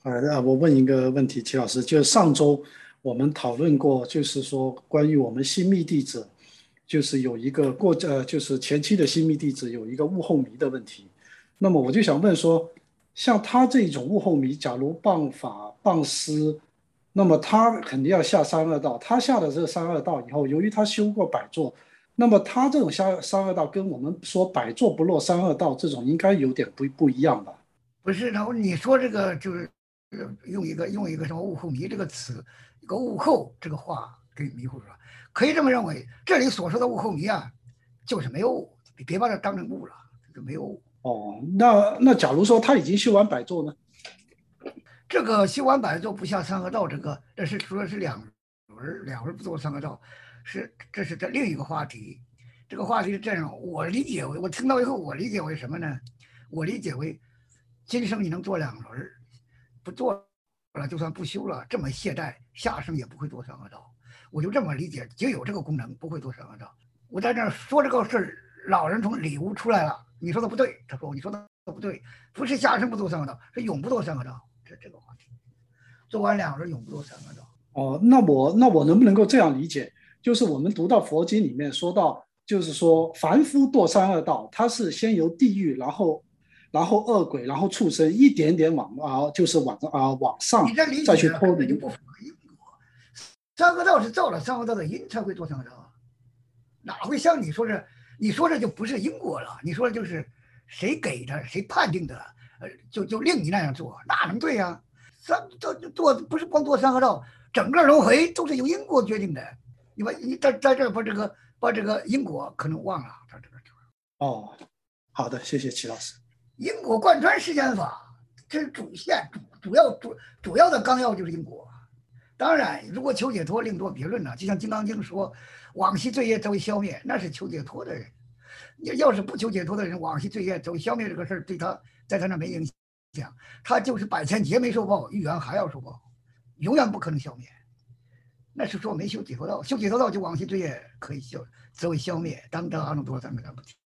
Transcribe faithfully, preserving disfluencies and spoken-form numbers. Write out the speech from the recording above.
呃，我问一个问题，齐老师，就是上周我们讨论过，就是说关于我们新密地址，就是有一个过呃，就是前期的新密地址有一个物候迷的问题。那么我就想问说，像他这种物候迷，假如谤法谤师，那么他肯定要下三恶道。他下了这个三恶道以后，由于他修过百座，那么他这种下三恶道跟我们说百座不落三恶道这种应该有点不不一样吧？ 不是，然后你说这个就是呃用一个用一个什么“物候迷”这个词，一个“物候”这个话给迷糊了。可以这么认为，这里所说的“物候迷”啊，就是没有物，你别把它当成物了，这没有物。 哦，那那假如说他已经修完百座呢？ 这个修完百座不下三恶道，这个这是说是两轮两轮不做三恶道，是这是这另一个话题。这个话题是这样，我理解为我听到以后，我理解为什么呢？我理解为今生你能做两轮，不做了就算不修了，这么懈怠，下生也不会做三恶道。我就这么理解，就有这个功能，不会做三恶道。我在这儿说这个事儿，老人从里屋出来了，你说的不对，他说你说的不对，不是下生不做三恶道，是永不做三恶道。这这个话题，做完两轮永不做三恶道。 哦，那我那我能不能够这样理解？就是我们读到佛经里面说到，就是说凡夫堕三恶道，他是先由地狱，然后然后恶鬼，然后畜生，一点点往啊、就是往啊、往上你这理再去解脱离。 根本就不符合因果。三恶道是造了三恶道的因才会做三恶道，哪会像你说这？你说这就不是因果了，你说的就是谁给的，谁判定的，呃，就就令你那样做，哪能对呀？三做做不是光做三恶道，整个轮回都是由因果决定的。你把你在在这把这个把这个因果可能忘了，他这个哦，好的，谢谢齐老师。 因果贯穿世间法，这是主线主主要主主要的纲要就是因果。当然，如果求解脱另作别论呢，就像《金刚经》说，往昔罪业则会消灭，那是求解脱的人。要是不求解脱的人，往昔罪业则会消灭这个事儿，对他在他那没影响，他就是百千劫没受报，欲缘还要受报，永远不可能消灭。那是说没修解脱道，修解脱道就往昔罪业可以消，则会消灭。当当阿耨多罗三藐三菩提。